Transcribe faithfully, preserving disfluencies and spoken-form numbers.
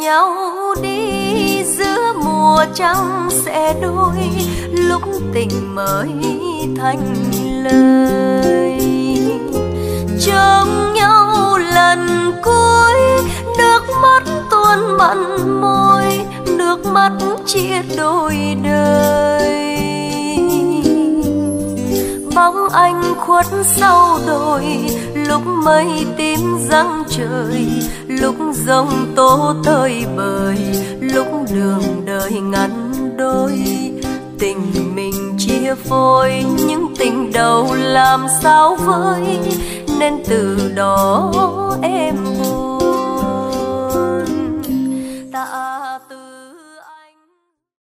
nhau đi, giữa mùa trăng sẽ đôi, lúc tình mới thành lời. Trông nhau lần cuối, nước mắt tuôn mặn môi, nước mắt chia đôi đời. Bóng anh khuất sau đồi, lúc mây tím giăng trời, lúc giông tố tơi bời, lúc đường đời ngắn đôi. Tình mình chia phôi, những tình đầu làm sao vơi, nên từ đó em buồn.